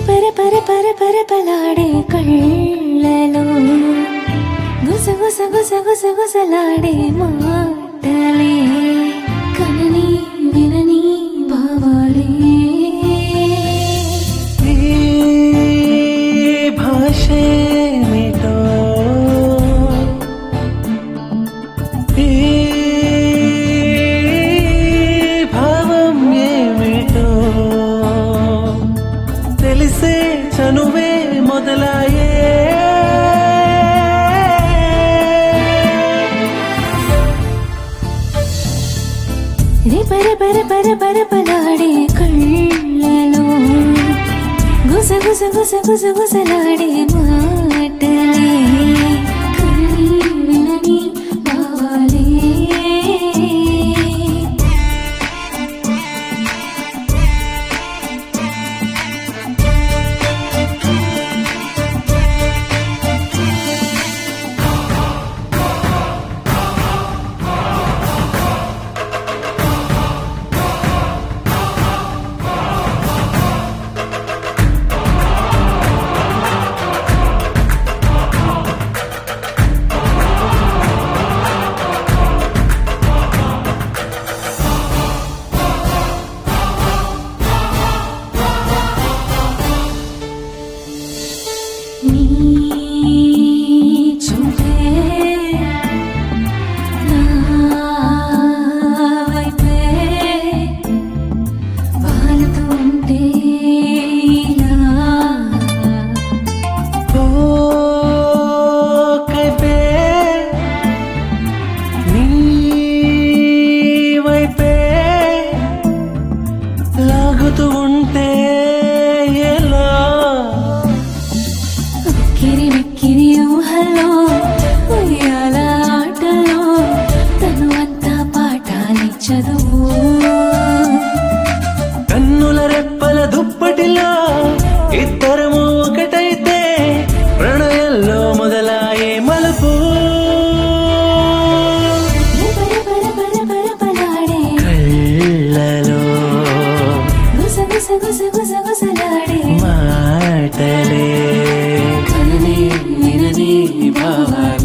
పరపలాడే కళ్ళలో గుసగుసలాడే మాటలే కనని వినని భావాలే భాషేమిటో భావం ఏమిటో తెలిసే చనువే మొదలాయే పరపలాడే కళ్ళలో గుసగుసలాడే మాటలే కనని వినని భావాలే ఉంటే ఎలా కిరిమిక్కిరి ఊహలో ఉయ్యాల ఆటలో తను అంతా పాఠాలి చదువు కన్నుల రెప్పల దుప్పటిలో ఇద్దరము ఒకటైతే ప్రణయంలో మొదలాయే మలుపు కళ్ళలో గుసగుసలాడే మాటలే కనని వినని భావాలే